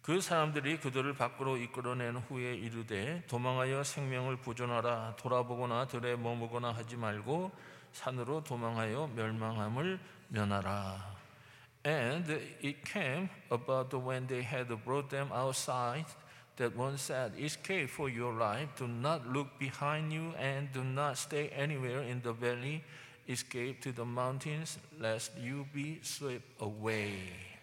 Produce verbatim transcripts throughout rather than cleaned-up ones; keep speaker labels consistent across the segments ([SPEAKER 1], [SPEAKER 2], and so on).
[SPEAKER 1] 그 사람들이 그들을 밖으로 이끌어낸 후에 이르되 도망하여 생명을 보존하라. 돌아보거나 들에 머무거나 하지 말고 산으로 도망하여 멸망함을 면하라. And it came about when they had brought them outside that one said, Escape for your life, do not look behind you, and do not stay anywhere in the valley. Escape to the mountains, lest you be swept away.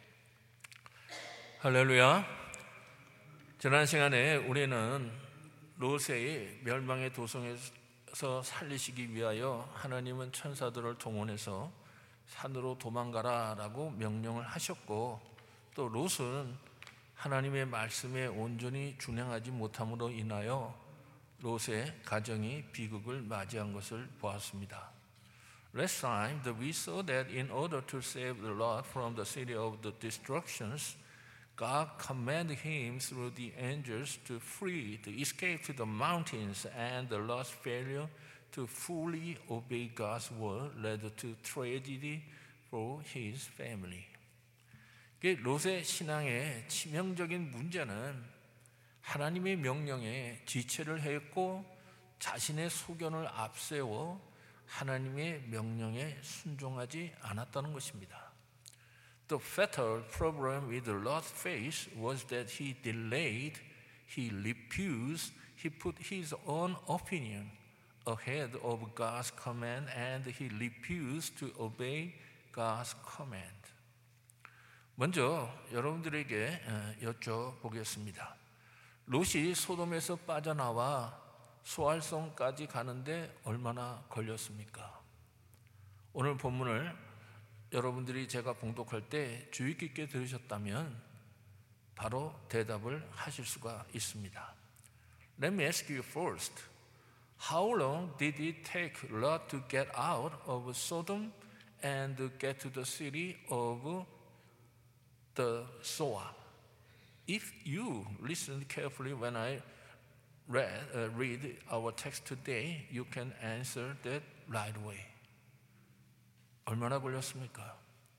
[SPEAKER 1] 할렐루야. 지난 시간에 우리는 롯의 멸망의 도성에서 살리시기 위하여 하나님은 천사들을 동원해서 산으로 도망가라 라고 명령을 하셨고, 또 롯은 하나님의 말씀에 온전히 준행하지 못함으로 인하여 롯의 가정이 비극을 맞이한 것을 보았습니다. Last time that we saw that in order to save the Lot from the city of the destructions, God commanded him through the angels to flee, to escape to the mountains, and the Lot's failure to fully obey God's word led to tragedy for his family. 롯의 신앙의 치명적인 문제는 하나님의 명령에 지체를 했고 자신의 소견을 앞세워 하나님의 명령에 순종하지 않았다는 것입니다. The fatal problem with Lot's faith was that he delayed, he refused, he put his own opinion ahead of God's command, and he refused to obey God's command. 먼저 여러분들에게 여쭤보겠습니다. 롯이 소돔에서 빠져나와 소알성까지 가는데 얼마나 걸렸습니까? 오늘 본문을 여러분들이 제가 봉독할 때 주의 깊게 들으셨다면 바로 대답을 하실 수가 있습니다. Let me ask you first. How long did it take Lot to get out of Sodom and get to the city of the Zoar? If you listen carefully when I read, uh, read our text today, you can answer that right away. 얼마나 걸렸습니까?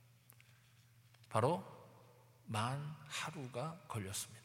[SPEAKER 1] 바로 만 하루가 걸렸습니다.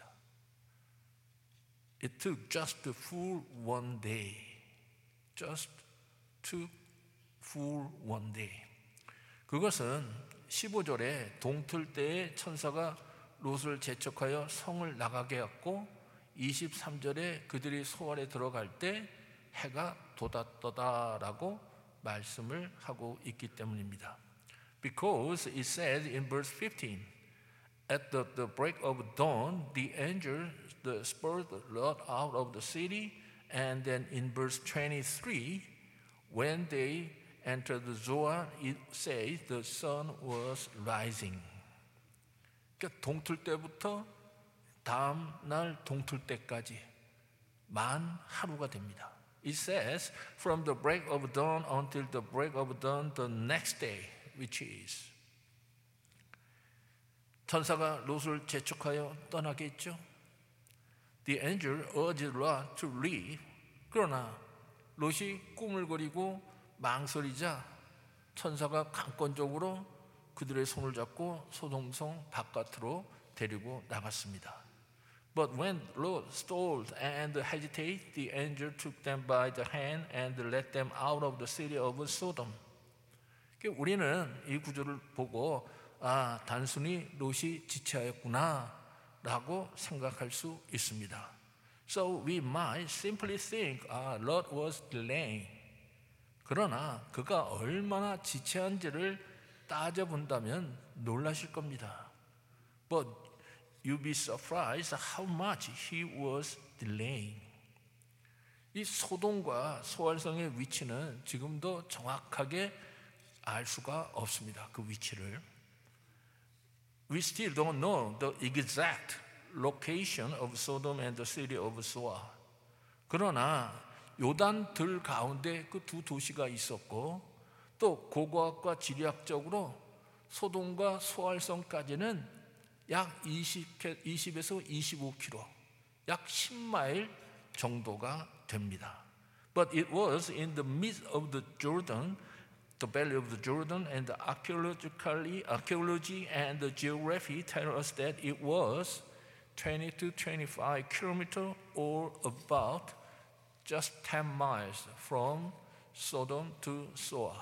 [SPEAKER 1] It took just a full one day. Just took full one day. 그것은 십오 절에 동틀 때에 천사가 롯을 재촉하여 성을 나가게 했고 이십삼 절에 그들이 소알에 들어갈 때 해가 돋았더다라고 말씀을 하고 있기 때문입니다. Because it says in verse fifteen, at the, the break of dawn, the angel the spurred Lot out of the city, and then in verse twenty-three, when they entered the Zoar, it says the sun was rising. 그러니까 동틀 때부터 다음 날 동틀 때까지 만 하루가 됩니다. It says from the break of dawn until the break of dawn the next day, which is. 천사가 롯을 재촉하여 떠나게 했죠. The angel urged Lot to leave. 그러나 롯이 꾸물거리고 망설이자 천사가 강권적으로 그들의 손을 잡고 소돔성 바깥으로 데리고 나갔습니다. But when Lot stalled and hesitated, the angel took them by the hand and led them out of the city of Sodom. 우리는 이 구절을 보고 아, 단순히 롯이 지체하였구나 라고 생각할 수 있습니다. So we might simply think, ah, Lot was delaying. 그러나 그가 얼마나 지체한지를 따져본다면 놀라실 겁니다. But you'll be surprised how much he was delaying. 이 소돔과 소알성의 위치는 지금도 정확하게 알 수가 없습니다. 그 위치를. We still don't know the exact location of Sodom and the city of Zoar. 그러나 요단 들 가운데 그 두 도시가 있었고 또 고고학과 지리학적으로 소돔과 소알성까지는 약 이십에서 이십오 킬로미터, 약 십 마일 정도가 됩니다. But it was in the midst of the Jordan, the valley of the Jordan, and the archaeologically, archaeology and the geography tell us that it was twenty to twenty-five kilometers or about just ten miles from Sodom to Zoar.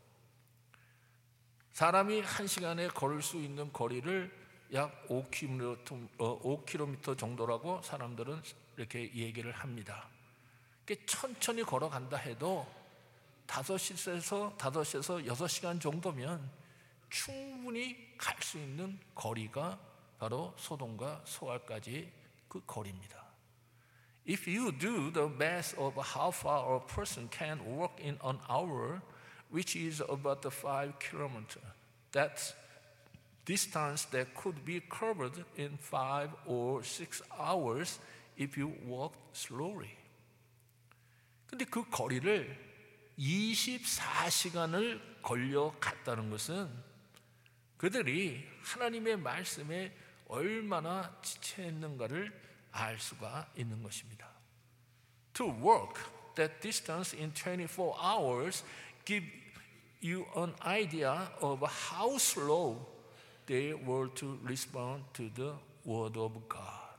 [SPEAKER 1] 사람이 한 시간에 걸을 수 있는 거리를 약 오 킬로미터 정도라고 사람들은 이렇게 얘기를 합니다. 천천히 걸어간다 해도 다섯에서 다섯에서 여섯 시간 정도면 충분히 갈 수 있는 거리가 바로 소돔과 소알까지 그 거리입니다. If you do the math of how far a person can walk in an hour, which is about five kilometers, that's distance that could be covered in five or six hours if you walk slowly. 근데 그 거리를 이십사 시간을 걸려 갔다는 것은 그들이 하나님의 말씀에 얼마나 지체했는가를 알 수가 있는 것입니다. To walk that distance in twenty-four hours give you an idea of how slow they were to respond to the word of God.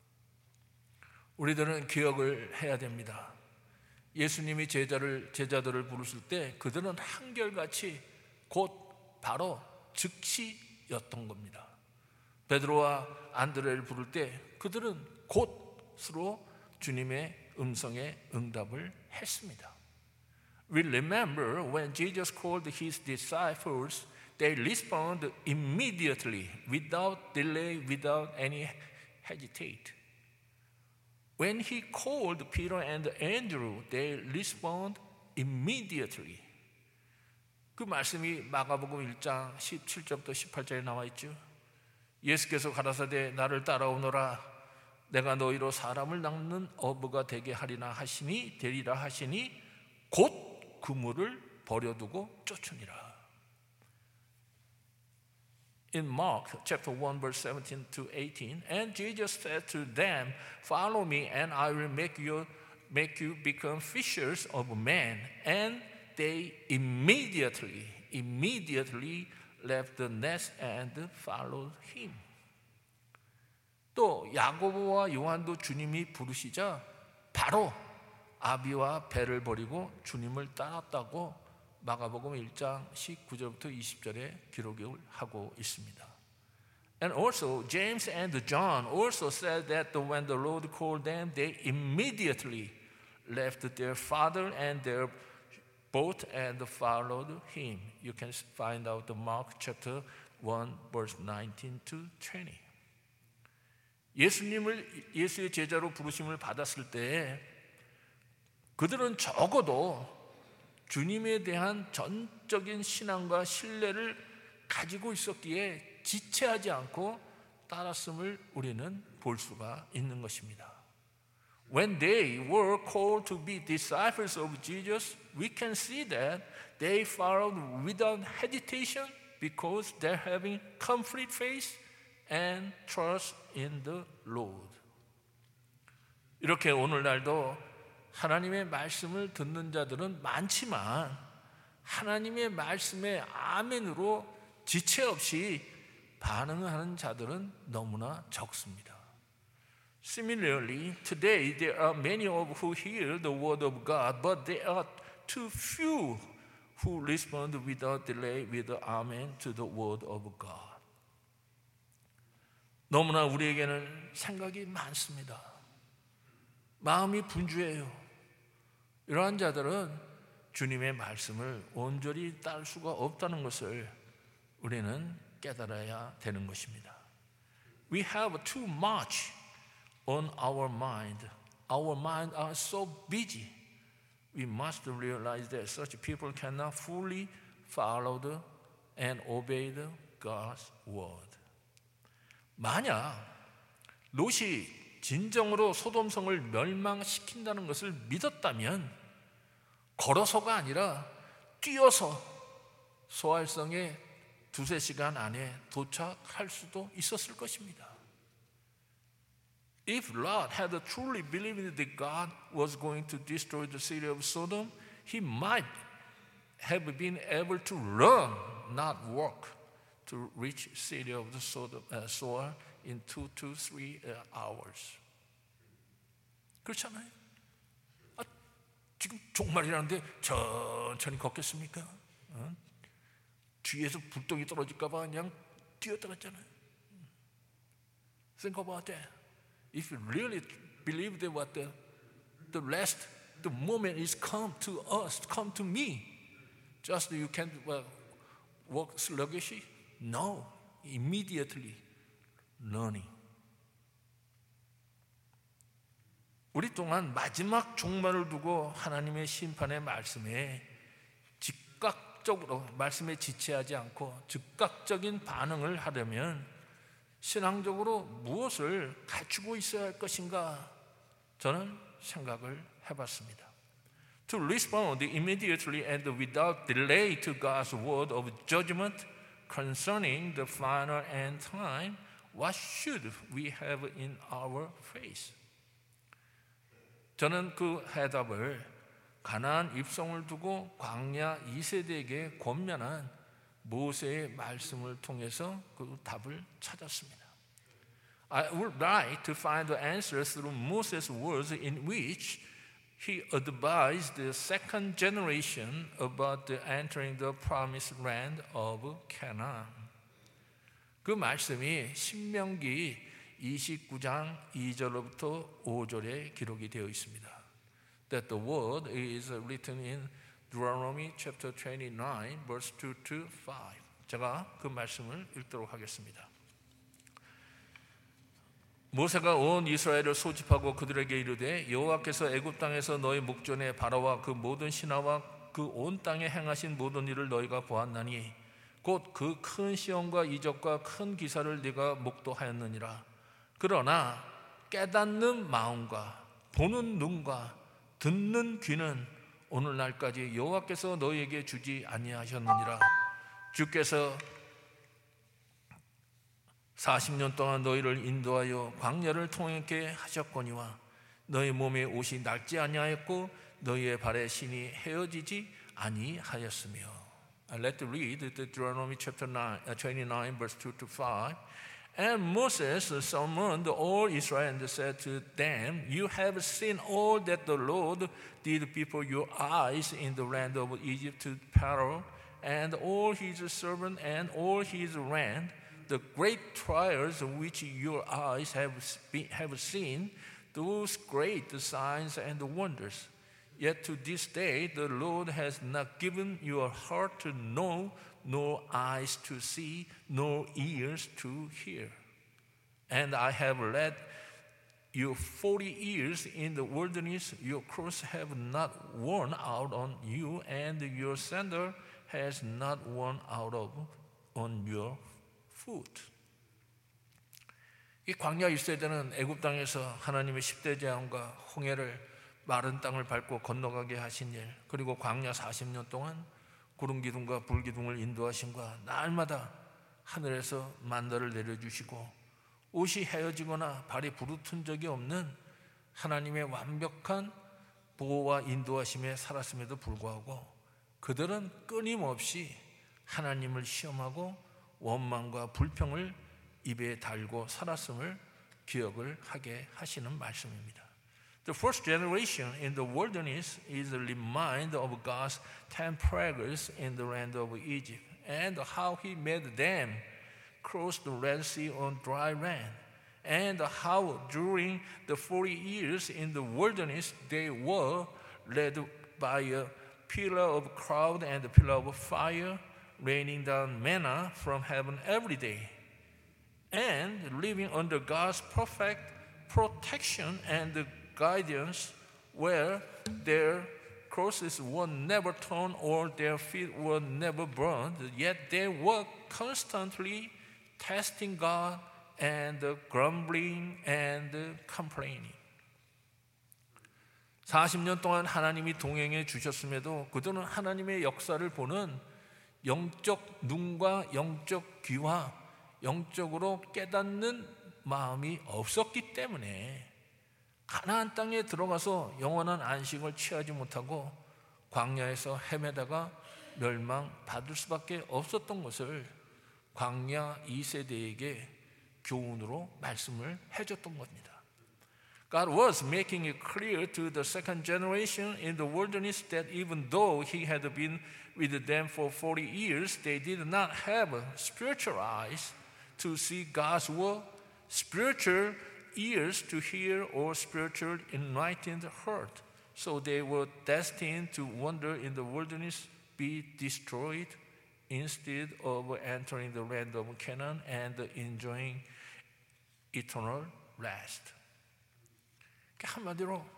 [SPEAKER 1] 우리들은 기억을 해야 됩니다. 예수님이 제자를, 제자들을 부르실 때 그들은 한결같이 곧 바로 즉시였던 겁니다. 베드로와 안드레를 부를 때 그들은 곧으로 주님의 음성에 응답을 했습니다. We remember when Jesus called his disciples, they responded immediately, without delay, without any hesitate. When he called Peter and Andrew, they respond immediately. 그 말씀이 마가복음 일 장 십칠 절부터 십팔 절에 나와 있죠. 예수께서 가라사대 나를 따라오너라 내가 너희로 사람을 낚는 어부가 되게 하리나 하시니 되리라 하시니 곧 그물을 버려두고 쫓으니라. In Mark chapter one verse seventeen to eighteen, and Jesus said to them, "Follow me, and I will make you make you become fishers of men." And they immediately, immediately left the nets and followed him. 또 야고보와 요한도 주님이 부르시자 바로 아비와 배를 버리고 주님을 따랐다고 마가복음 일 장 십구 절부터 이십 절에 기록을 하고 있습니다. And also James and John also said that when the Lord called them, they immediately left their father and their boat and followed him. You can find out the Mark chapter one verse nineteen to twenty. 예수님을 예수의 제자로 부르심을 받았을 때 그들은 적어도 주님에 대한 전적인 신앙과 신뢰를 가지고 있었기에 지체하지 않고 따랐음을 우리는 볼 수가 있는 것입니다. When they were called to be disciples of Jesus, we can see that they followed without hesitation because they're having complete faith and trust in the Lord. 이렇게 오늘날도 하나님의 말씀을 듣는 자들은 많지만 하나님의 말씀에 아멘으로 지체 없이 반응하는 자들은 너무나 적습니다. Similarly, today there are many of who hear the word of God, but there are too few who respond without delay with amen to the word of God. 너무나 우리에게는 생각이 많습니다. 마음이 분주해요. 이러한 자들은 주님의 말씀을 온전히 따를 수가 없다는 것을 우리는 깨달아야 되는 것입니다. We have too much on our mind. Our minds are so busy. We must realize that such people cannot fully follow the, and obey the God's word. 만약 롯이 진정으로 소돔성을 멸망시킨다는 것을 믿었다면 걸어서가 아니라 뛰어서 소알성에 두세 시간 안에 도착할 수도 있었을 것입니다. If Lot had truly believed that God was going to destroy the city of Sodom, he might have been able to run, not walk, to reach the city of the Sodom, uh, Zoar in two to three hours. 그렇잖아요. 아, 지금 종말이라는데 천천히 걷겠습니까? 어? 뒤에서 불똥이 떨어질까 봐 그냥 뛰어들었잖아요. Think about that. If you really believe that what the the last the moment is come to us, come to me, just you can well, walk sluggishly? No, immediately learning. 우리 또한 마지막 종말을 두고 하나님의 심판의 말씀에 즉각적으로 말씀에 지체하지 않고 즉각적인 반응을 하려면 신앙적으로 무엇을 갖추고 있어야 할 것인가 저는 생각을 해봤습니다. To respond immediately and without delay to God's word of judgment concerning the final end time, what should we have in our faith? 저는 그 해답을 가나안 입성을 두고 광야 이 세대에게 권면한 모세의 말씀을 통해서 그 답을 찾았습니다. I would like to find the answer through Moses' words in which he advised the second generation about the entering the promised land of Canaan. 그 말씀이 신명기 이십구 장 이 절부터 오 절에 기록이 되어 있습니다. That the word is written in Deuteronomy chapter twenty-nine, verse two to five. 제가 그 말씀을 읽도록 하겠습니다. 모세가 온 이스라엘을 소집하고 그들에게 이르되 여호와께서 애굽 땅에서 너희 목전에 바로와 그 모든 신하와 그 온 땅에 행하신 모든 일을 너희가 보았나니 곧 그 큰 시험과 이적과 큰 기사를 네가 목도하였느니라. 그러나 깨닫는 마음과 보는 눈과 듣는 귀는 오늘날까지 여호와께서 너희에게 주지 아니하셨느니라. 주께서 사십 년 동안 너희를 인도하여 광야를 통행케 하셨거니와 너희 몸에 옷이 낡지 아니하였고 너희의 발에 신이 헤어지지 아니하였으며. Let's read the Deuteronomy chapter twenty-nine, verse two to five. And Moses summoned all Israel and said to them, You have seen all that the Lord did before your eyes in the land of Egypt to Pharaoh and all his servants and all his land, the great trials which your eyes have, have seen, those great signs and wonders. Yet to this day the Lord has not given your heart to know, nor eyes to see, nor ears to hear. And I have led you forty years in the wilderness. Your clothes have not worn out on you, and your sandal has not worn out of on your foot. 이 광야 일 세대는 애굽 땅에서 하나님의 십대 재앙과 홍해를 마른 땅을 밟고 건너가게 하신 일, 그리고 광야 사십 년 동안 구름 기둥과 불 기둥을 인도하심과 날마다 하늘에서 만나를 내려주시고 옷이 헤어지거나 발이 부르튼 적이 없는 하나님의 완벽한 보호와 인도하심에 살았음에도 불구하고 그들은 끊임없이 하나님을 시험하고 원망과 불평을 입에 달고 살았음을 기억을 하게 하시는 말씀입니다. The first generation in the wilderness is a reminder of God's ten plagues in the land of Egypt and how He made them cross the Red Sea on dry land, and how during the forty years in the wilderness they were led by a pillar of cloud and a pillar of fire, raining down manna from heaven every day, and living under God's perfect protection and guidance, where their crosses were never torn or their feet were never burned, yet they were constantly testing God and grumbling and complaining. 사십 년 동안 하나님이 동행해 주셨음에도 그들은 하나님의 역사를 보는 영적 눈과 영적 귀와 영적으로 깨닫는 마음이 없었기 때문에 가나안 땅에 들어가서 영원한 안식을 취하지 못하고 광야에서 헤매다가 멸망받을 수밖에 없었던 것을 광야 이 세대에게 교훈으로 말씀을 해줬던 겁니다. God was making it clear to the second generation in the wilderness that even though He had been with them for forty years, they did not have spiritual eyes to see God's word, spiritual ears to hear, or spiritual enlightened heart. So they were destined to wander in the wilderness, be destroyed, instead of entering the land of Canaan and enjoying eternal rest. 한마디로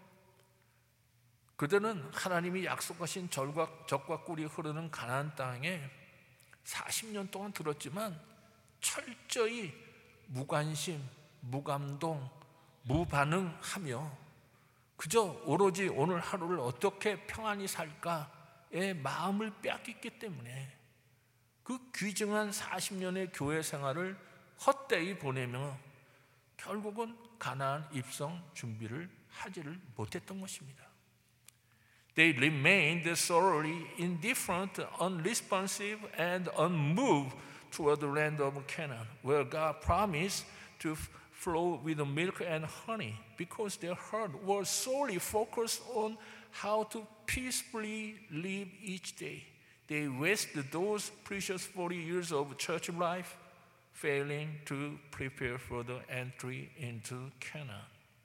[SPEAKER 1] 그들은 하나님이 약속하신 절과, 젖과 꿀이 흐르는 가나안 땅에 사십 년 동안 들었지만 철저히 무관심, 무감동, 무반응하며 그저 오로지 오늘 하루를 어떻게 평안히 살까에 마음을 빼앗겼기 때문에 그 귀중한 사십 년의 교회 생활을 헛되이 보내며 결국은 가나안 입성 준비를 하지를 못했던 것입니다. They remained sorely indifferent, unresponsive, and unmoved toward the land of Canaan, where God promised to flow with milk and honey, because their heart was solely focused on how to peacefully live each day. They wasted those precious forty years of church life failing to prepare for the entry into Canaan.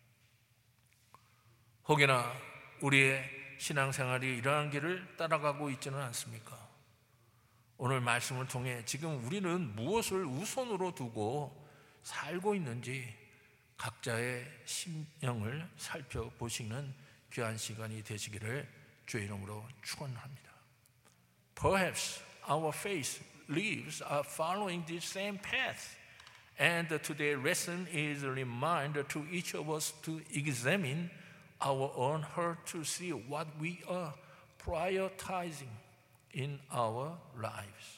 [SPEAKER 1] 혹여나 우리의 신앙생활이 이러한 길을 따라가고 있지는 않습니까? 오늘 말씀을 통해 지금 우리는 무엇을 우선으로 두고 살고 있는지 각자의 심령을 살펴보시는 귀한 시간이 되시기를 주의 이름으로 축원합니다. Perhaps our faith lives are following this same path, and today's lesson is a reminder to each of us to examine our own heart to see what we are prioritizing in our lives.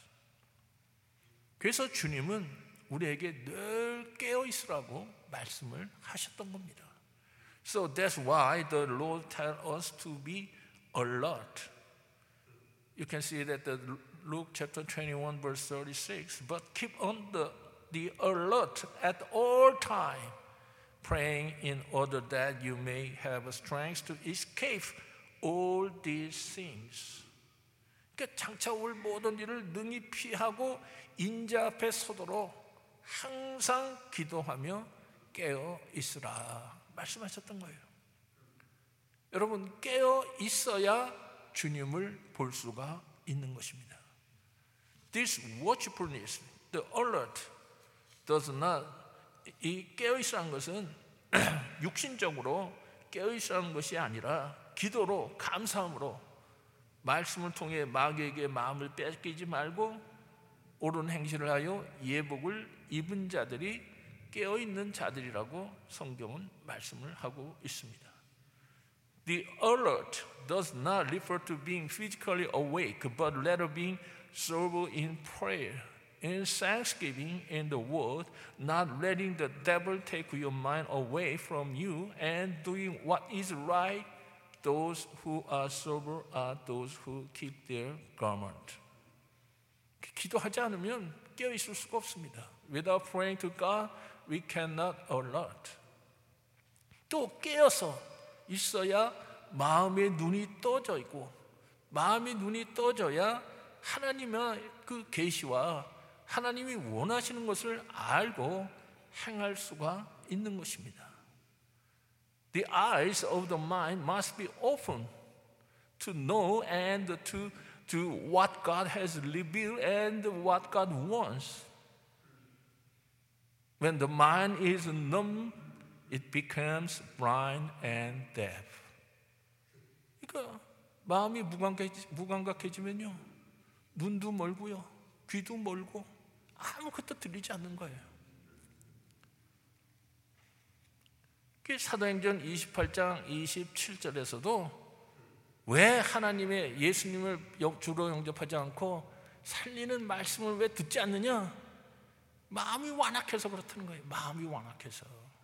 [SPEAKER 1] 그래서 주님은 우리에게 늘 깨어 있으라고 말씀을 하셨던 겁니다. So that's why the Lord tells us to be alert. You can see that the Luke chapter twenty-one verse thirty-six, but keep on the, the alert at all time, praying in order that you may have strength to escape all these things. 그러니까 장차 올 모든 일을 능히 피하고 인자 앞에 서도록 항상 기도하며 깨어 있으라 말씀하셨던 거예요. 여러분 깨어 있어야 주님을 볼 수가 있는 것입니다. This watchfulness, the alert, does not, 이 깨어있으라는 것은 육신적으로 깨어있으라는 것이 아니라 기도로, 감사함으로 말씀을 통해 마귀에게 마음을 뺏기지 말고 옳은 행실을 하여 예복을 입은 자들이 깨어있는 자들이라고 성경은 말씀을 하고 있습니다. The alert does not refer to being physically awake, but rather being sober in prayer, in thanksgiving, in the word, not letting the devil take your mind away from you, and doing what is right. Those who are sober are those who keep their garment. 기도하지 않으면 깨어 있을 수가 없습니다. Without praying to God, we cannot alert. 또 깨어서 있어야 마음의 눈이 떠져 있고 마음의 눈이 떠져야 하나님의 그 계시와 하나님이 원하시는 것을 알고 행할 수가 있는 것입니다. The eyes of the mind must be open to know and to do what God has revealed and what God wants. When the mind is numb, it becomes blind and deaf. 그러니까 마음이 무감각해지면요, 눈도 멀고요, 귀도 멀고 아무것도 들리지 않는 거예요. 사도행전 이십팔 장 이십칠 절에서도 왜 하나님의 예수님을 주로 영접하지 않고 살리는 말씀을 왜 듣지 않느냐? 마음이 완악해서 그렇다는 거예요. 마음이 완악해서.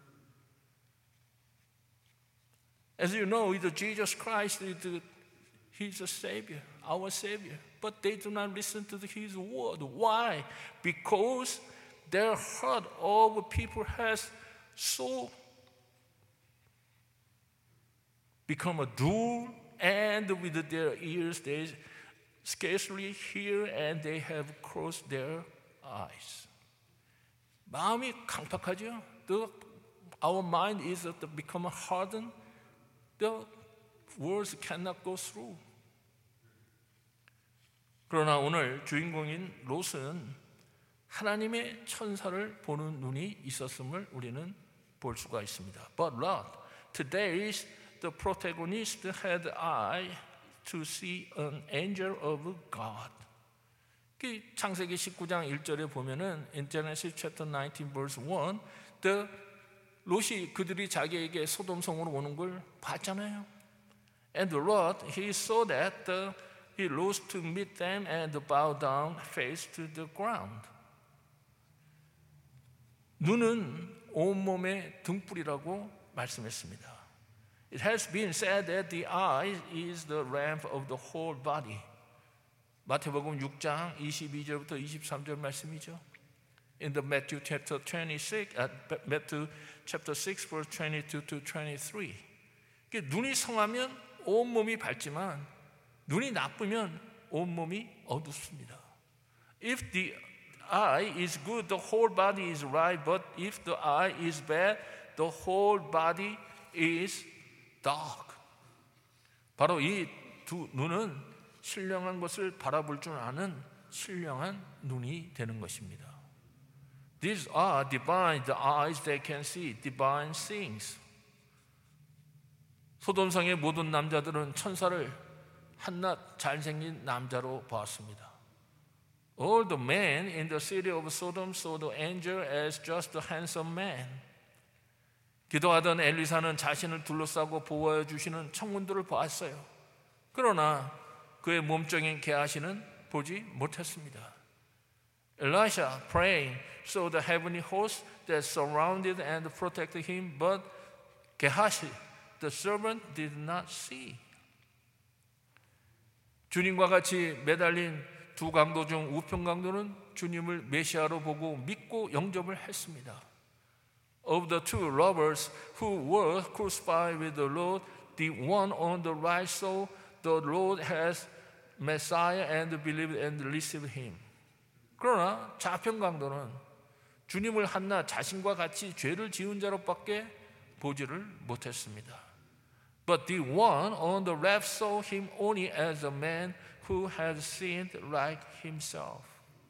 [SPEAKER 1] As you know, Jesus Christ, He's a Savior, our Savior. But they do not listen to His word. Why? Because their heart of people has so become a dull, and with their ears they scarcely hear, and they have closed their eyes. 마음이 강팍하죠. The, our mind is become hardened. The words cannot go through. 그러나 오늘 주인공인 롯은 하나님의 천사를 보는 눈이 있었음을 우리는 볼 수가 있습니다. But Lot, today the protagonist had eye to see an angel of God. 창세기 십구 장 일 절에 보면은 in Genesis chapter nineteen verse one, the 롯이 그들이 자기에게 소돔성으로 오는 걸 봤잖아요. And Lot, he saw that the, he rose to meet them and bowed down face to the ground. 눈은 온몸의 등불이라고 말씀했습니다. It has been said that the eye is the lamp of the whole body. 마태복음 육 장 이십이 절부터 이십삼 절 말씀이죠. In the Matthew chapter twenty-six, uh, Matthew chapter six verse twenty-two to twenty-three. 눈이 성하면 온 몸이 밝지만 눈이 나쁘면 온 몸이 어둡습니다. If the eye is good, the whole body is right. But if the eye is bad, the whole body is dark. 바로 이 두 눈은 신령한 것을 바라볼 줄 아는 신령한 눈이 되는 것입니다. These are divine, the eyes that can see divine things. 소돔성의 모든 남자들은 천사를 한낱 잘생긴 남자로 보았습니다. All the men in the city of Sodom saw the angel as just a handsome man. 기도하던 엘리사는 자신을 둘러싸고 보호해 주시는 청군들을 보았어요. 그러나 그의 몸적인 계하시는 보지 못했습니다. Elisha praying saw the heavenly host that surrounded and protected him, but Gehazi, the servant, did not see. 주님과 같이 매달린 두 강도 중 우편 강도는 주님을 메시아로 보고 믿고 영접을 했습니다. Of the two robbers who were crucified with the Lord, the one on the right saw the Lord has Messiah and believed and received him. 그러나 좌편 강도는 주님을 한낱 자신과 같이 죄를 지은 자로밖에 보지를 못했습니다. But the one on the left saw him only as a man who had sinned like himself.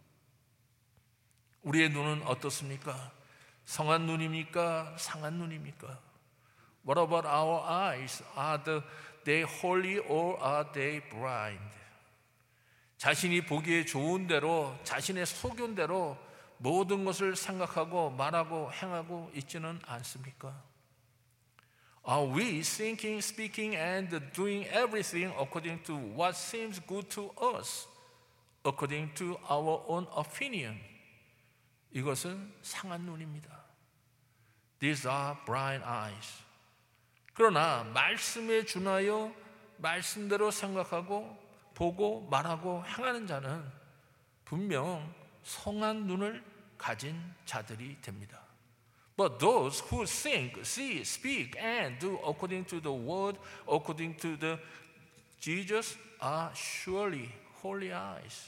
[SPEAKER 1] 우리의 눈은 어떻습니까? 성한 눈입니까? 상한 눈입니까? What about our eyes? Are the, they holy or are they blind? 자신이 보기에 좋은 대로, 자신의 소견대로 모든 것을 생각하고 말하고 행하고 있지는 않습니까? Are we thinking, speaking, and doing everything according to what seems good to us, according to our own opinion? 이것은 상한 눈입니다. These are blind eyes. 그러나 말씀에 준하여 말씀대로 생각하고 보고 말하고 행하는 자는 분명 성한 눈을 가진 자들이 됩니다. But those who think, see, speak, and do according to the word, according to the Jesus, are surely holy eyes.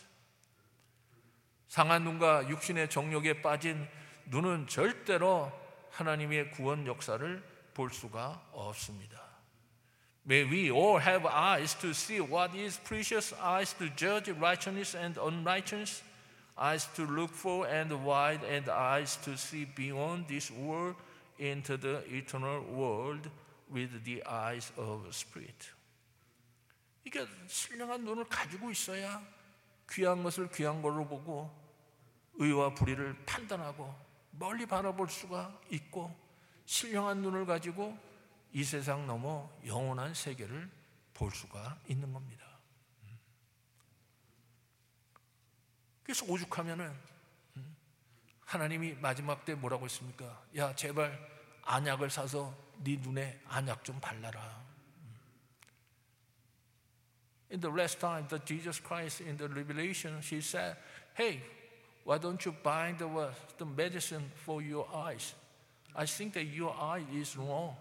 [SPEAKER 1] 상한 눈과 육신의 정욕에 빠진 눈은 절대로 하나님의 구원 역사를 볼 수가 없습니다. May we all have eyes to see what is precious, eyes to judge righteousness and unrighteousness, eyes to look for and wide, and eyes to see beyond this world into the eternal world with the eyes of spirit. 이게 신령한 눈을 가지고 있어야 귀한 것을 귀한 걸로 보고 의와 불의를 판단하고 멀리 바라볼 수가 있고 신령한 눈을 가지고 이 세상 넘어 영원한 세계를 볼 수가 있는 겁니다. 그래서 오죽하면은 하나님이 마지막 때 뭐라고 했습니까? 야 제발 안약을 사서 네 눈에 안약 좀 발라라. In the last time that Jesus Christ in the Revelation, he said, "Hey, Why don't you buy the, what, the medicine for your eyes? I think that your eye is wrong.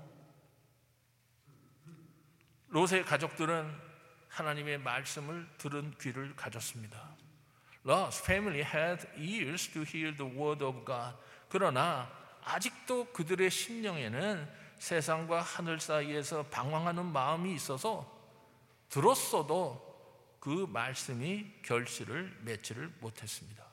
[SPEAKER 1] 롯의 가족들은 하나님의 말씀을 들은 귀를 가졌습니다. Lot's family had ears to hear the word of God. 그러나 아직도 그들의 심령에는 세상과 하늘 사이에서 방황하는 마음이 있어서 들었어도 그 말씀이 결실을 맺지를 못했습니다.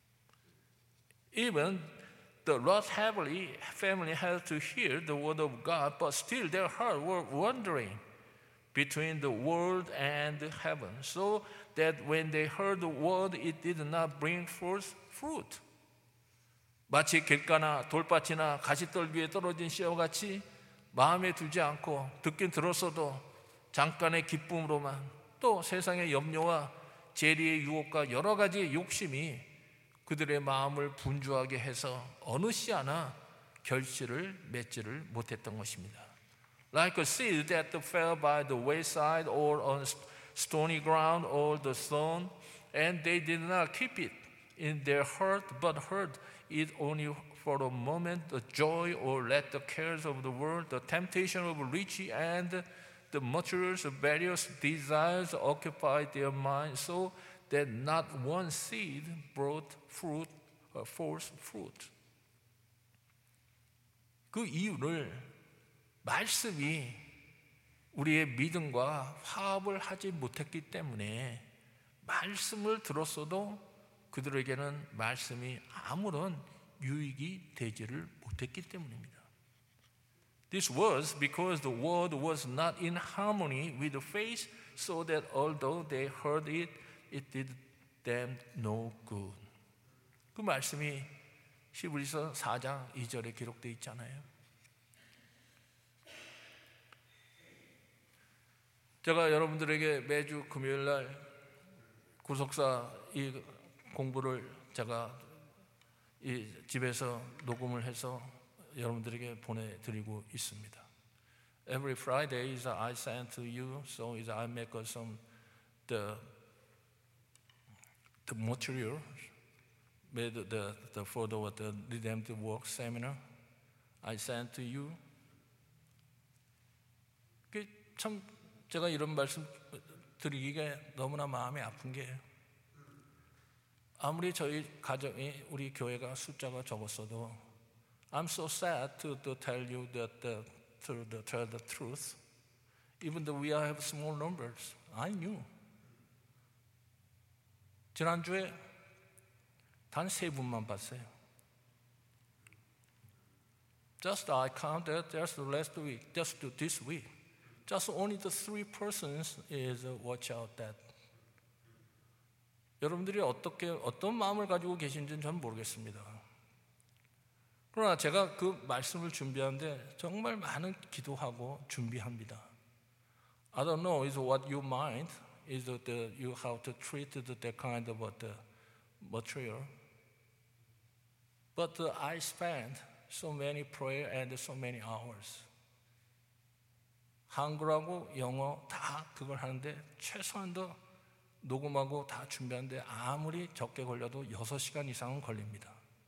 [SPEAKER 1] Even the Lot family had to hear the word of God, but still their hearts were wandering between the world and heaven, so that when they heard the word, it did not bring forth fruit. 마치 길가나 돌밭이나 가시떨 위에 떨어진 씨앗같이 마음에 두지 않고 듣긴 들었어도 잠깐의 기쁨으로만, 또 세상의 염려와 재리의 유혹과 여러 가지의 욕심이 그들의 마음을 분주하게 해서 어느 씨하나 결실을 맺지를 못했던 것입니다. Like a seed that fell by the wayside or on stony ground or the stone, and they did not keep it in their heart, but heard it only for a moment, the joy or let the cares of the world, the temptation of riches, and the materials of various desires occupy their minds, so that not one seed brought fruit or forth fruit. 그 이유를 말씀이 우리의 믿음과 화합을 하지 못했기 때문에, 말씀을 들었어도 그들에게는 말씀이 아무런 유익이 되지를 못했기 때문입니다. This was because the word was not in harmony with the faith, so that although they heard it, it did them no good. 그 말씀이 히브리서 사 장 이 절에 기록되어 있잖아요. 제가 여러분들에게 매주 금요일 날 구속사 이 공부를 제가 이 집에서 녹음을 해서 여러분들에게 보내드리고 있습니다. Every Friday is I send to you, so is I make some the the material made the the for the the redemptive work seminar. I send to you. 그 참 제가 이런 말씀 드리기가 너무나 마음이 아픈 게, 아무리 저희 가정이 우리 교회가 숫자가 적었어도 I'm so sad to, to tell you that the, to, to tell the truth. Even though we have small numbers, I knew. 지난주에 단 세 분만 봤어요. Just I counted just last week, just this week. Just only the three persons is watch out that. 여러분들이 어떻게 어떤 마음을 가지고 계신지는 전 모르겠습니다. 그러나 제가 그 말씀을 준비하는데 정말 많은 기도하고 준비합니다. I don't know is what you mind is that you have to treat that kind of the material. But I spent so many prayer and so many hours. 한글하고 영어 다 그걸 하는데 최소한도 녹음하고 다 준비하는데 아무리 적게 걸려도 여섯 시간 이상은 걸립니다.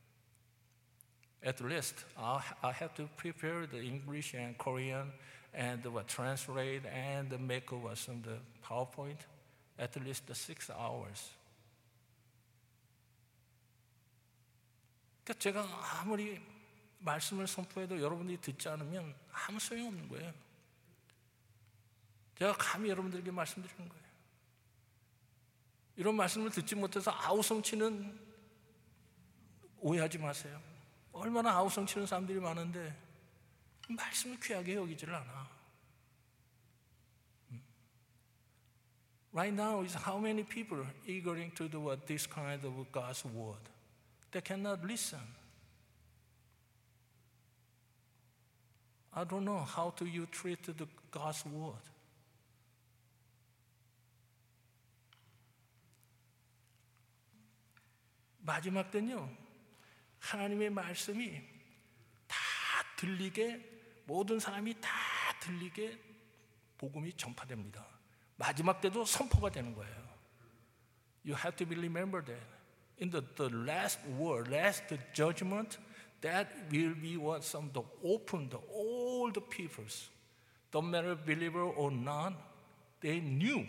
[SPEAKER 1] At least I have to prepare the English and Korean and translate and make some the PowerPoint at least six hours. 그러니까 제가 아무리 말씀을 선포해도 여러분들이 듣지 않으면 아무 소용 없는 거예요. 제가 감히 여러분들에게 말씀드리는 거예요. 이런 말씀을 듣지 못해서 아우성치는 오해하지 마세요. 얼마나 아우성치는 사람들이 많은데 말씀을 귀하게 여기지를 않아. Right now is how many people eager to do what this kind of God's word. They cannot listen. I don't know how do you treat the God's word. 마지막 때는요, 하나님의 말씀이 다 들리게, 모든 사람이 다 들리게 복음이 전파됩니다. 마지막 때도 선포가 되는 거예요. You have to be remember that. in the, the last word, last judgment, that will be what some the open the all the peoples, don't matter believer or not, they knew.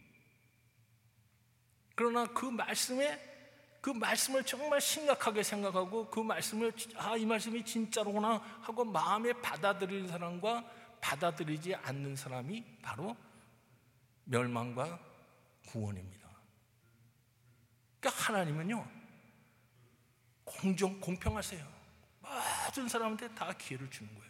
[SPEAKER 1] 그러나 그 말씀에 그 말씀을 정말 심각하게 생각하고 그 말씀을 아, 이 말씀이 진짜로구나 하고 마음에 받아들이는 사람과 받아들이지 않는 사람이 바로 멸망과 구원입니다. 그러니까 하나님은요 공정 공평하세요. 모든 사람한테 다 기회를 주는 거예요.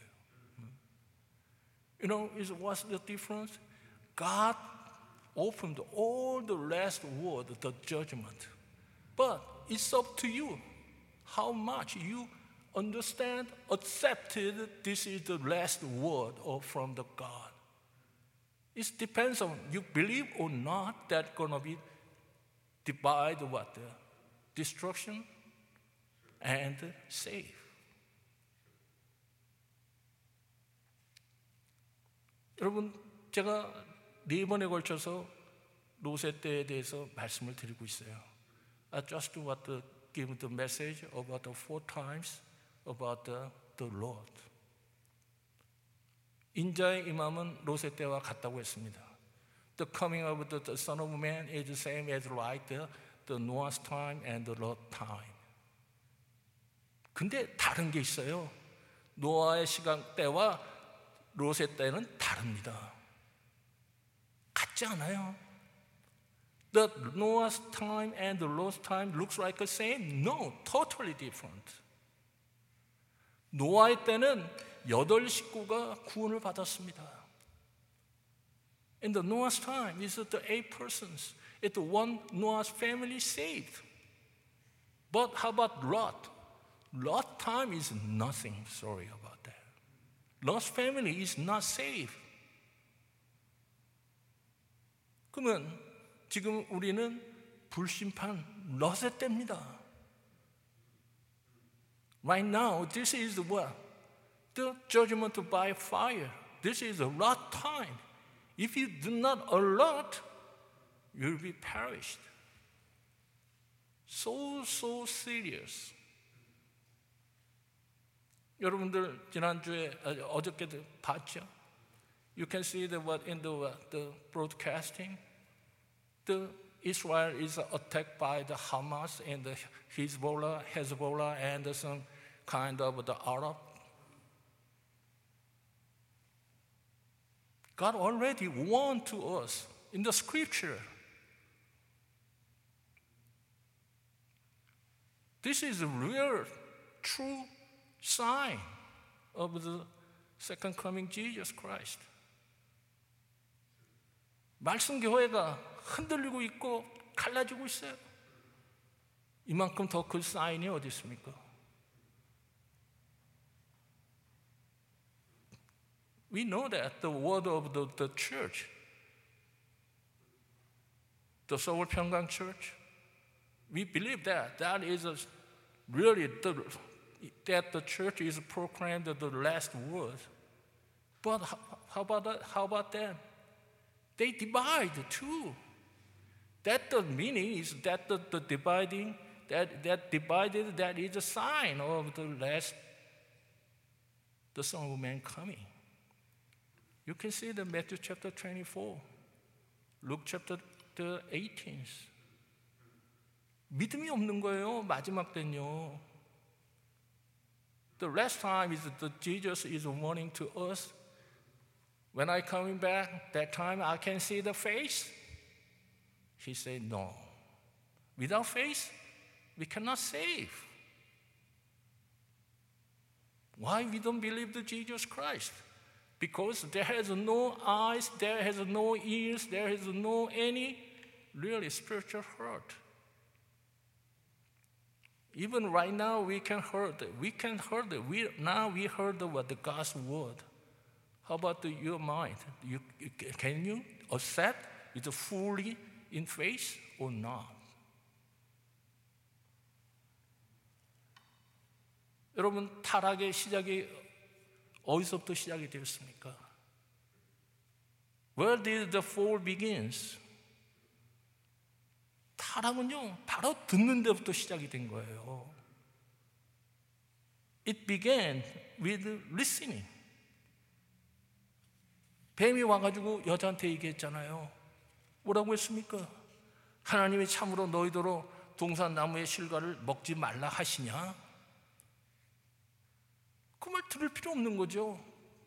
[SPEAKER 1] You know, is what's the difference? God opened all the last word, the judgment. But it's up to you how much you understand, accepted this is the last word from the God. It depends on you believe or not that's going to be divide what? The destruction and save. 여러분, 제가 네 번에 걸쳐서 롯의 때에 대해서 말씀을 드리고 있어요. I just want to give the message about the four times about the, the Lord. 인자의 임함은 롯의 때와 같다고 했습니다. The coming of the, the Son of Man is the same as like the, the Noah's time and the Lot time. 근데 다른 게 있어요. 노아의 시간 때와 롯의 때는 다릅니다. 같지 않아요. The Noah's time and the Lot's time looks like the same? No, totally different. 노아의 때는 여덟 식구가 구원을 받았습니다. In the Noah's time, it's the eight persons. It's the one Noah's family saved. But how about Lot? Lot time is nothing. Sorry about that. Lot's family is not saved. 그러면 지금 우리는 불심판 롯의 때입니다. Right now, this is what? The judgment by fire. This is a Lot time. If you do not alert, you'll be perished. So, so serious. 여러분들 지난주에 어저께도 봤죠? You can see the what in the what, the broadcasting. The Israel is attacked by the Hamas and the Hezbollah, Hezbollah and some kind of the Arab. God already warned to us in the scripture. This is a real, true sign of the second coming Jesus Christ. 말씀 교회가 흔들리고 있고 갈라지고 있어요. 이만큼 더 그 사인이 어디 있습니까? We know that the word of the, the church, the Seoul Pyeonggang Church, we believe that that is a, really the, that the church is proclaimed the last word. But how, how about that? How about them? They divide too. That the meaning is that the, the dividing, that, that divided, that is a sign of the last, the Son of Man coming. You can see the Matthew chapter twenty-four, Luke chapter eighteen. 믿음이 없는 거예요. 마지막 때는요. The last time is that Jesus is warning to us. When I coming back, that time I can see the face. He said, no. Without faith, we cannot save. Why we don't believe the Jesus Christ? Because there has no eyes, there has no ears, there has no any really spiritual heart. Even right now, we can hear it. We can hear it. We, now we heard the, what, the God's word. How about the, your mind? You, can you accept it fully in faith or not? 여러분, 타락의 시작이 어디서부터 시작이 되었습니까? Where did the fall begins? 타락은요 바로 듣는 데부터 시작이 된 거예요. It began with listening. 뱀이 와가지고 여자한테 얘기했잖아요. 뭐라고 했습니까? 하나님이 참으로 너희더러 동산나무의 실과를 먹지 말라 하시냐? 그 말 들을 필요 없는 거죠.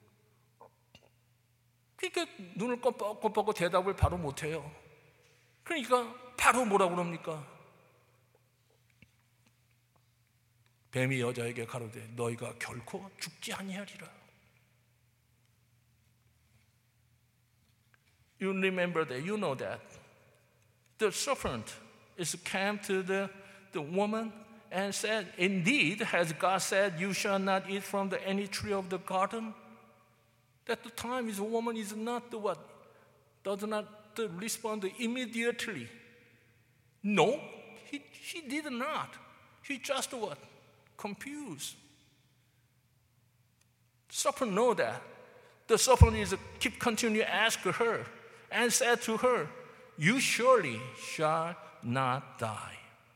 [SPEAKER 1] 그러니까 눈을 껌뻑껌뻑 대답을 바로 못해요. 그러니까 바로 뭐라고 그럽니까? 뱀이 여자에게 가로되 너희가 결코 죽지 아니하리라. You remember that, you know that. The serpent is came to the, the woman and said, indeed, has God said, you shall not eat from the any tree of the garden? That the time is woman is not the what? Does not respond immediately. No, he, he did not. He just what? Confused. Serpent know that. The serpent is keep continue ask her and said to her, you surely shall not die.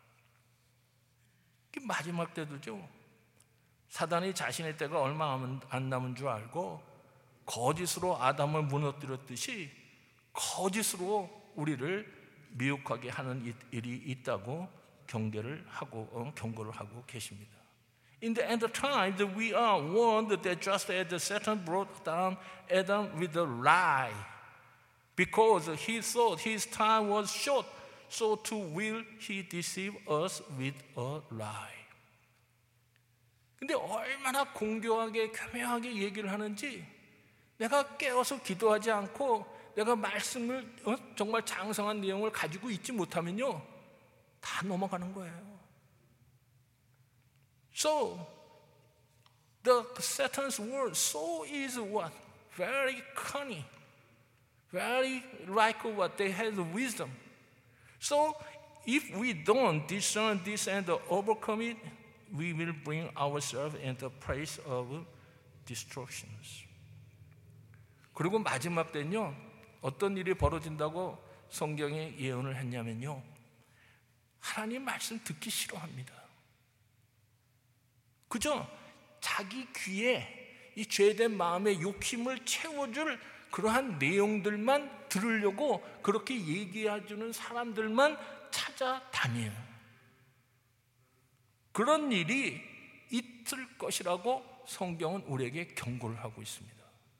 [SPEAKER 1] 마지막 때도죠. 사단이 자신의 때가 얼마 안 남은 줄 알고 거짓으로 아담을 무너뜨렸듯이 거짓으로 우리를 미혹하게 하는 일이 있다고 경계를 하고 어, 경고를 하고 계십니다. In the end of time, that we are warned that just as the Satan brought down Adam with a lie, because he thought his time was short, so too will he deceive us with a lie. 근데 얼마나 공교하게 교묘하게 얘기를 하는지 내가 깨어서 기도하지 않고 내가 말씀을 어? 정말 장성한 내용을 가지고 있지 못하면요 다 넘어가는 거예요. So the Satan's word so is what? Very cunning. Very like what they have wisdom. So if we don't discern this and overcome it, we will bring ourselves into a place of destructions. 그리고 마지막 때는요 어떤 일이 벌어진다고 성경에 예언을 했냐면요 하나님 말씀 듣기 싫어합니다. 그죠? 자기 귀에 이 죄된 마음의 욕심을 채워줄 그러한 내용들만 들으려고 그렇게 얘기해주는 사람들만 찾아다녀요. 그런 일이 있을 것이라고 성경은 우리에게 경고를 하고 있습니다.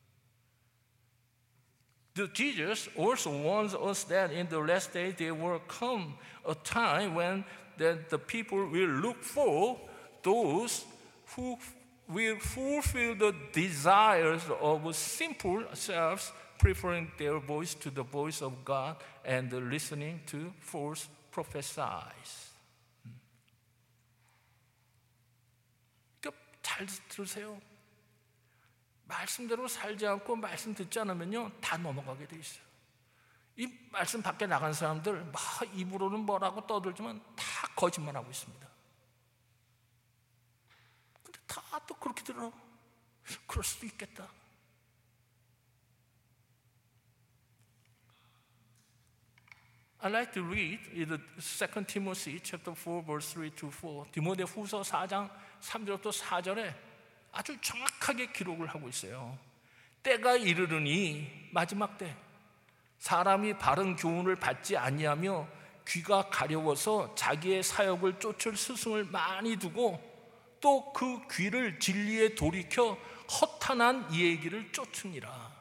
[SPEAKER 1] The Jesus also warns us that in the last day there will come a time when that the people will look for those who will fulfill the desires of simple selves, preferring their voice to the voice of God and listening to false prophesies. 그러니까 잘 들으세요. 말씀대로 살지 않고 말씀 듣지 않으면요 다 넘어가게 돼 있어요. 이 말씀 밖에 나간 사람들 막 입으로는 뭐라고 떠들지만 다 거짓말하고 있습니다. 근데 다 또 그렇게 들어. 그럴 수도 있겠다. I like to read in Second Timothy chapter four verse three to four. 디모데후서 사 장 삼 절부터 사 절에 아주 정확하게 기록을 하고 있어요. 때가 이르르니 마지막 때 사람이 바른 교훈을 받지 아니하며 귀가 가려워서 자기의 사역을 쫓을 스승을 많이 두고 또 그 귀를 진리에 돌이켜 허탄한 얘기를 쫓으니라.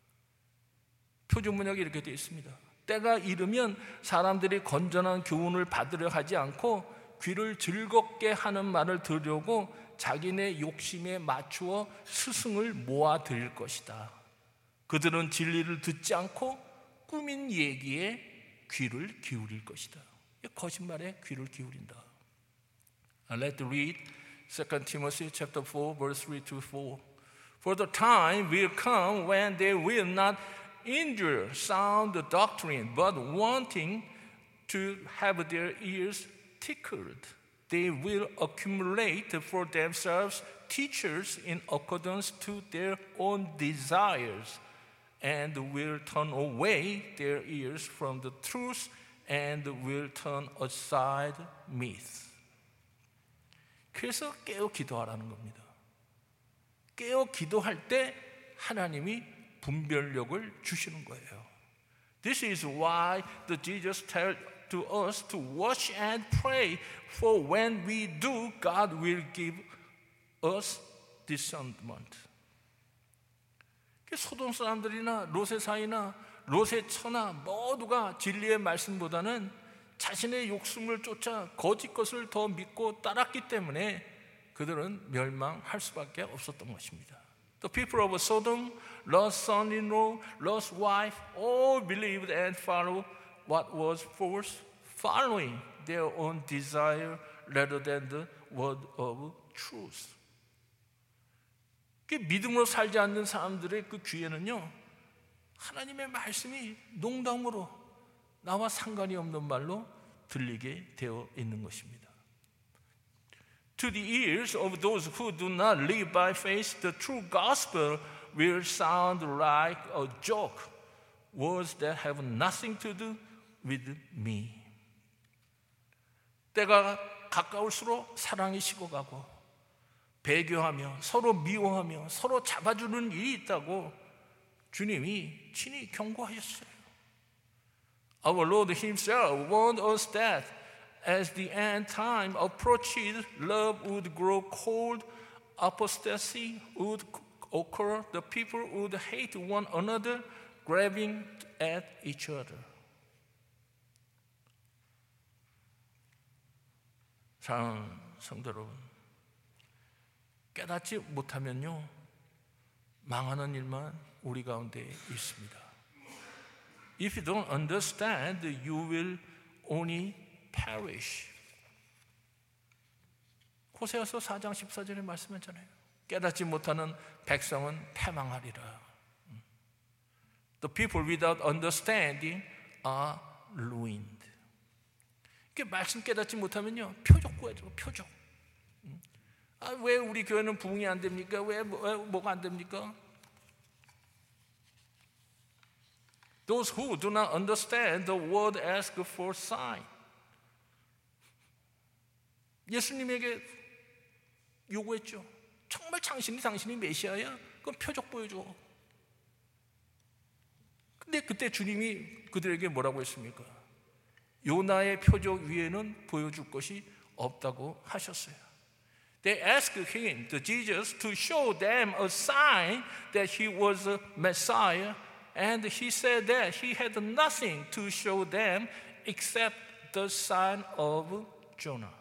[SPEAKER 1] 표준문역이 이렇게 되어 있습니다. 때가 이르면 사람들이 건전한 교훈을 받으려 하지 않고 귀를 즐겁게 하는 말을 들으려고 자기네 욕심에 맞추어 스승을 모아들일 것이다. 그들은 진리를 듣지 않고 꾸민 얘기에 귀를 기울일 것이다. 거짓말에 귀를 기울인다. Let's read Second Timothy chapter four verse three to four. For the time will come when they will not endure sound doctrine, but wanting to have their ears tickled, they will accumulate for themselves teachers in accordance to their own desires, and will turn away their ears from the truth and will turn aside myth. 그래서 깨어 기도하라는 겁니다. 깨어 기도할 때 하나님이 분별력을 주시는 거예요. This is why the Jesus tell to us to watch and pray, for when we do, God will give us discernment. 소돔 사람들이나 롯의 사이나 롯의 처나 모두가 진리의 말씀보다는 자신의 욕심을 쫓아 거짓 것을 더 믿고 따랐기 때문에 그들은 멸망할 수밖에 없었던 것입니다. The people of Sodom, Lot's son-in-law, Lot's wife, all believed and followed what was false, following their own desire rather than the word of truth. 믿음으로 살지 않는 사람들의 그 귀에는요, 하나님의 말씀이 농담으로 나와 상관이 없는 말로 들리게 되어 있는 것입니다. To the ears of those who do not live by faith, the true gospel will sound like a joke, words that have nothing to do with me. 때가 가까울수록 사랑이 식어가고 배교하며 서로 미워하며 서로 잡아주는 일이 있다고 주님이 친히 경고하셨어요. Our Lord Himself warned us that as the end time approached, love would grow cold, apostasy would occur, the people would hate one another, grabbing at each other. 사랑하는 성도 여러분, 깨닫지 못하면요 망하는 일만 우리 가운데 있습니다. If you don't understand, you will only perish. 호세아서 사 장 십사 절에 말씀했잖아요. 깨닫지 못하는 백성은 패망하리라. The people without understanding are ruined. 이렇게 말씀 깨닫지 못하면요 표적 구해줘. 표적. 아, 왜 우리 교회는 부흥이 안 됩니까? 왜, 왜 뭐가 안 됩니까? Those who do not understand the word ask for sign. 예수님에게 요구했죠. 정말 당신이 당신이 메시아야? 그럼 표적 보여줘. 근데 그때 주님이 그들에게 뭐라고 했습니까? 요나의 표적 위에는 보여줄 것이 없다고 하셨어요. They asked him, the Jesus, to show them a sign that he was a Messiah, and he said that he had nothing to show them except the sign of Jonah.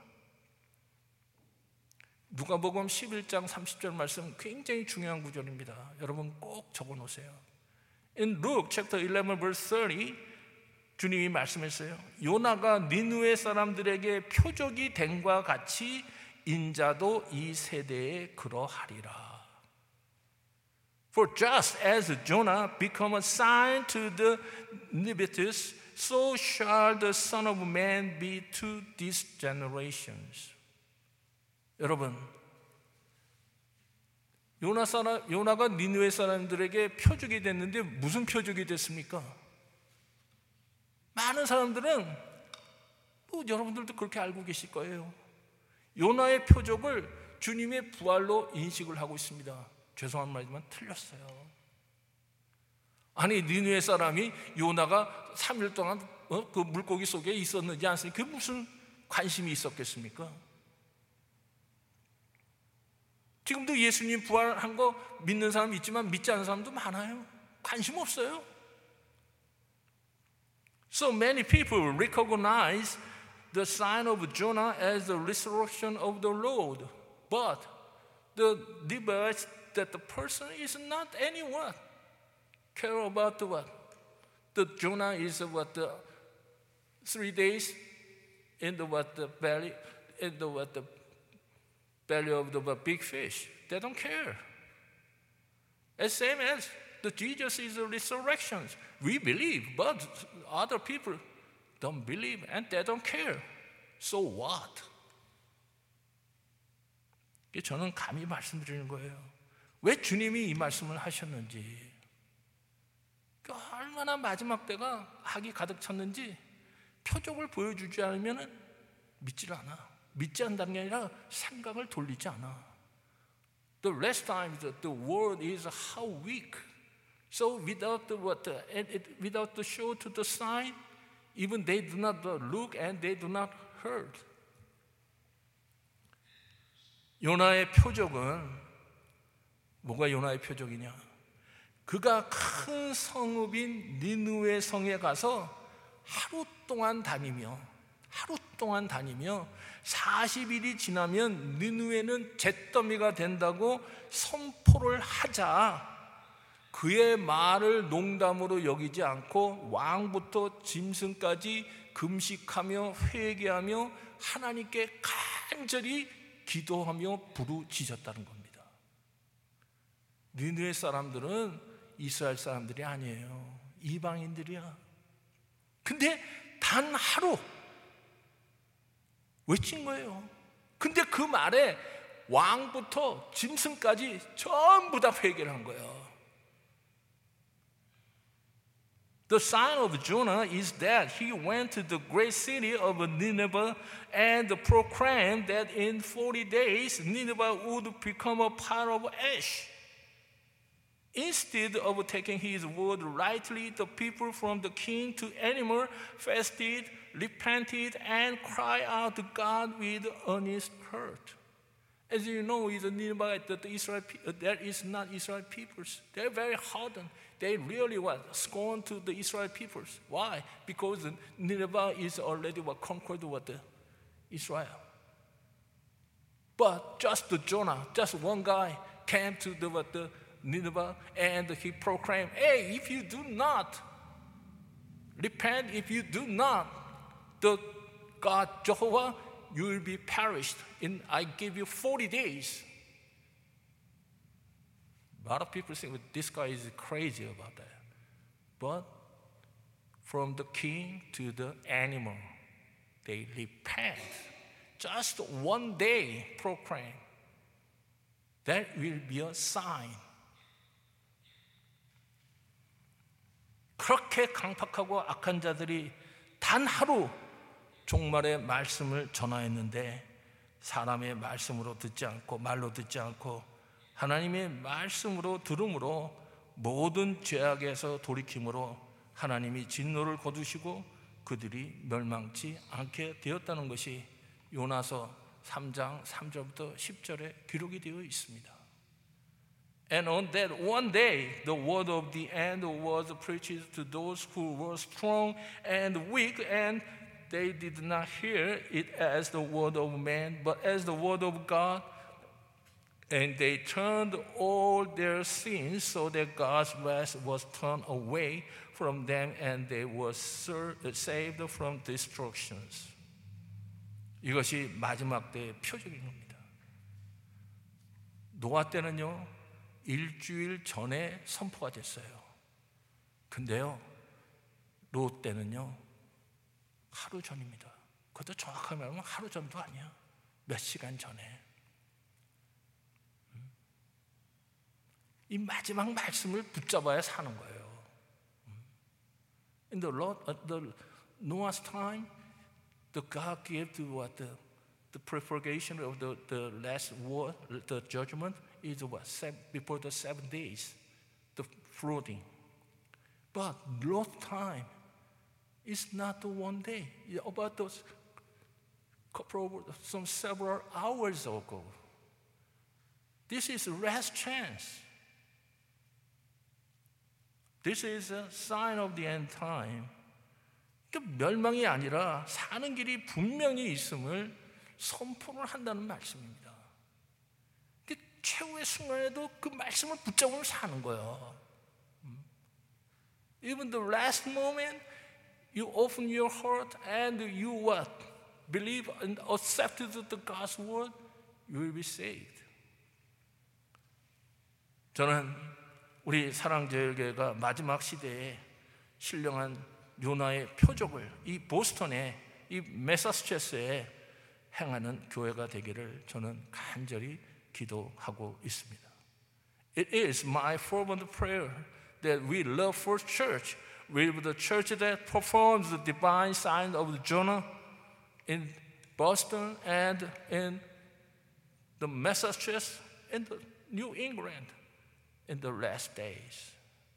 [SPEAKER 1] 누가복음 십일 장 삼십 절 말씀 굉장히 중요한 구절입니다. 여러분 꼭 적어 놓으세요. In Luke chapter eleven verse thirty 주님이 말씀했어요. 요나가 니느웨 사람들에게 표적이 됨과 같이 인자도 이 세대에 그러하리라. For just as Jonah became a sign to the Ninevites, so shall the Son of Man be to these generations. 여러분, 요나 사람, 요나가 니느웨 사람들에게 표적이 됐는데 무슨 표적이 됐습니까? 많은 사람들은 뭐 여러분들도 그렇게 알고 계실 거예요. 요나의 표적을 주님의 부활로 인식을 하고 있습니다. 죄송한 말이지만 틀렸어요. 아니 니느웨 사람이 요나가 삼 일 동안 어? 그 물고기 속에 있었는지 안 있었는지 그게 무슨 관심이 있었겠습니까? 지금도 예수님 부활한 거 믿는 사람 있지만 믿지 않는 사람도 많아요. 관심 없어요. So many people recognize the sign of Jonah as the resurrection of the Lord, but the debate that the person is not anyone care about the what? The Jonah is what the three days in the what the belly in the what the belly of the what, big fish. They don't care. As same as the Jesus is the resurrection. We believe, but other people don't believe and they don't care. So what? 저는 감히 말씀드리는 거예요. 왜 주님이 이 말씀을 하셨는지, 얼마나 마지막 때가 악이 가득 찼는지 표적을 보여주지 않으면 믿질 않아. 믿지 않는다는 게 아니라 생각을 돌리지 않아. The last time the, the world is how weak. So without the what, the, without the show to the sign, even they do not look and they do not heard. 요나의 표적은 뭐가 요나의 표적이냐? 그가 큰 성읍인 니느웨 성에 가서 하루 동안 다니며 하루 동안 다니며 사십 일이 지나면 니느웨는 잿더미가 된다고 선포를 하자 그의 말을 농담으로 여기지 않고 왕부터 짐승까지 금식하며 회개하며 하나님께 간절히 기도하며 부르짖었다는 겁니다. 니느웨 사람들은 이스라엘 사람들이 아니에요. 이방인들이야. 근데 단 하루 외친 거예요. 근데 그 말에 왕부터 짐승까지 전부 다 회개를 한 거예요. The sign of Jonah is that he went to the great city of Nineveh and proclaimed that in forty days Nineveh would become a pile of ash. Instead of taking his word lightly, the people from the king to animal fasted, repented, and cried out to God with earnest heart. As you know, is Nineveh, the Israel, that is not Israel peoples. They're very hardened. They really what scorn to the Israel peoples. Why? Because Nineveh is already what conquered what the Israel. But just the Jonah, just one guy came to the what the Nineveh and he proclaimed, "Hey, if you do not repent, if you do not, the God Jehovah, you will be perished. In I give you forty days." A lot of people think well, this guy is crazy about that. But from the king to the animal, they repent. Just one day proclaim. That will be a sign. 그렇게 강팍하고 악한 자들이 단 하루 종말의 말씀을 전하였는데 사람의 말씀으로 듣지 않고 말로 듣지 않고 하나님의 말씀으로 들음으로 모든 죄악에서 돌이킴으로 하나님이 진노를 거두시고 그들이 멸망치 않게 되었다는 것이 요나서 삼 장 삼 절부터 십 절에 기록이 되어 있습니다. And on that one day, the word of the end was preached to those who were strong and weak, and they did not hear it as the word of man, but as the word of God. And they turned all their sins so that God's wrath was turned away from them, and they were saved from destructions. 이것이 마지막 때의 표적인 겁니다. 노아 때는요, 일주일 전에 선포가 됐어요. 근데요, 롯 때는요, 하루 전입니다. 그것도 정확하게 말하면 하루 전도 아니야. 몇 시간 전에. 이 마지막 말씀을 붙잡아야 사는 거예요. In the Lord, uh, the Noah's time, the God gave to what the the propagation of the, the last war, the judgment is what seven, before the seven days, the flooding. But Lord's time is not the one day. It's about those couple of, some several hours ago. This is last chance. This is a sign of the end time. 그 멸망이 아니라 사는 길이 분명히 있음을 선포를 한다는 말씀입니다. 그 최후의 순간에도 그 말씀을 붙잡으면 사는 거예요. Even the last moment, you open your heart and you what? Believe and accept the God's word, you will be saved. 저는 우리 사랑제일교회가 마지막 시대에 신령한 요나의 표적을 이 보스턴에, 이 매사추세츠스에 행하는 교회가 되기를 저는 간절히 기도하고 있습니다. It is my fervent prayer that we love First Church with the church that performs the divine sign of Jonah in Boston and in the Massachusetts and the New England in the last days.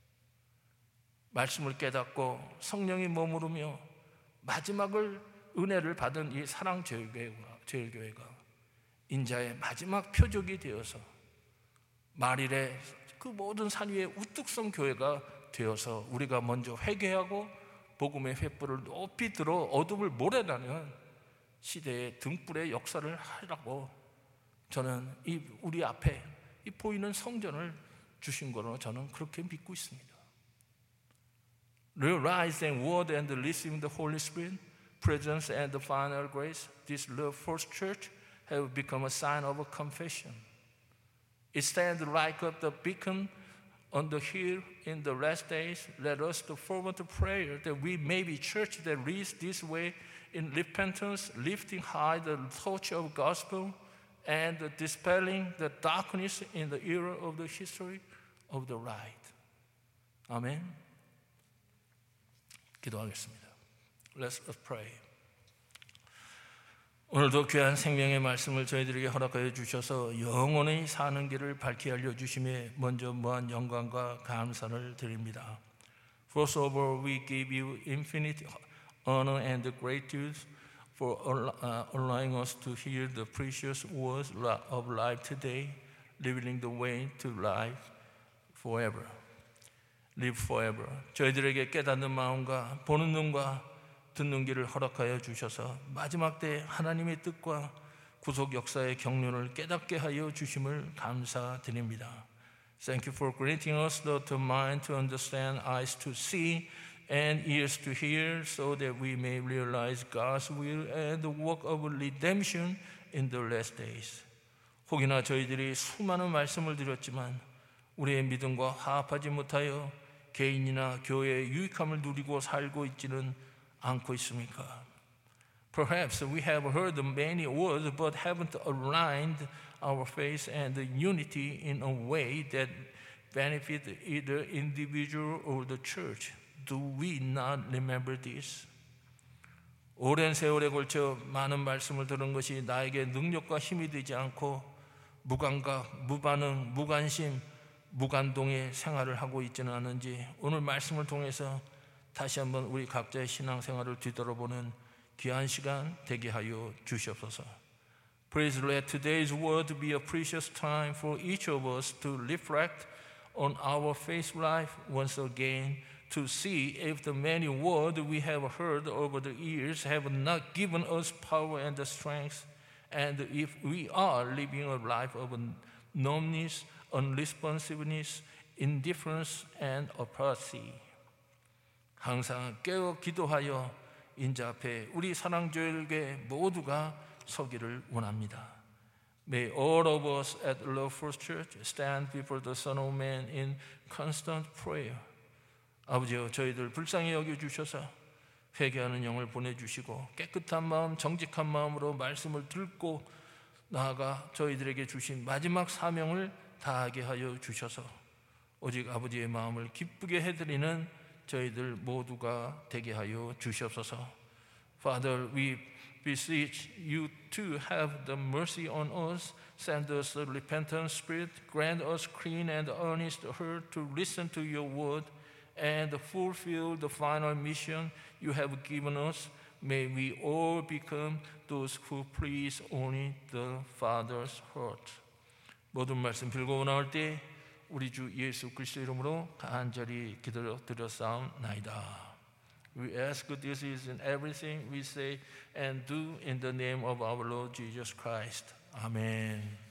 [SPEAKER 1] 말씀을 깨닫고 성령이 머무르며 마지막을 은혜를 받은 이 사랑제일교회가 제일교회가 인자의 마지막 표적이 되어서 말일에 그 모든 산 위에 우뚝 선 교회가 되어서 우리가 먼저 회개하고 복음의 횃불을 높이 들어 어둠을 몰아내는 시대의 등불의 역사를 하라고 저는 이 우리 앞에 이 보이는 성전을 주신 거로 저는 그렇게 믿고 있습니다. Realize and word and receive the Holy Spirit, presence and the final grace. This love first church have become a sign of a confession. It stands like the beacon on the hill in the last days. Let us to forward to prayer that we may be church that leads this way in repentance, lifting high the torch of gospel and dispelling the darkness in the era of the history of the right. 아멘. 기도하겠습니다. Let's pray. 오늘도 귀한 생명의 말씀을 저희들에게 허락하여 주셔서 영원히 사는 길을 밝히 알려주심에 먼저 무한 영광과 감사를 드립니다. First of all, we give you infinite honor and gratitude for allowing us to hear the precious words of life today, revealing the way to life forever. Live forever. 저희들에게 깨닫는 마음과 보는 눈과 듣는 길을 허락하여 주셔서 마지막 때 하나님의 뜻과 구속 역사의 경륜을 깨닫게 하여 주심을 감사드립니다. Thank you for granting us the mind to understand, eyes to see, and ears to hear, so that we may realize God's will and the work of redemption in the last days. 혹이나 저희들이 수많은 말씀을 드렸지만 우리의 믿음과 화합하지 못하여 개인이나 교회의 유익함을 누리고 살고 있지는 않고 있습니까? Perhaps we have heard many words but haven't aligned our faith and unity in a way that benefit either individual or the church. Do we not remember this? 오랜 세월에 걸쳐 많은 말씀을 들은 것이 나에게 능력과 힘이 되지 않고 무감각, 무반응, 무관심, 무간동의 생활을 하고 있지는 않은지 오늘 말씀을 통해서 다시 한번 우리 각자의 신앙생활을 뒤돌아보는 귀한 시간 되게 하여 주시옵소서. Please let today's word be a precious time for each of us to reflect on our faith life once again, to see if the many words we have heard over the years have not given us power and strength, and if we are living a life of numbness, unresponsiveness, indifference, and apathy. 항상 깨어 기도하여 인자 앞에 우리 사랑교회 모두가 서기를 원합니다. May all of us at Love First Church stand before the Son of Man in constant prayer. 아버지여, 저희들 불쌍히 여겨주셔서 회개하는 영을 보내주시고 깨끗한 마음, 정직한 마음으로 말씀을 듣고 나아가 저희들에게 주신 마지막 사명을 다하게 하여 주셔서 오직 아버지의 마음을 기쁘게 해드리는 저희들 모두가 되게 하여 주시옵소서. Father, we beseech you to have the mercy on us, send us a repentant spirit, grant us clean and earnest heart to listen to your word and fulfill the final mission you have given us. May we all become those who please only the Father's heart. 모든 말씀 빌고 나올 때 우리 주 예수 그리스도 이름으로 간절히 기도드렸사옵나이다. We ask this is in everything we say and do in the name of our Lord Jesus Christ. Amen.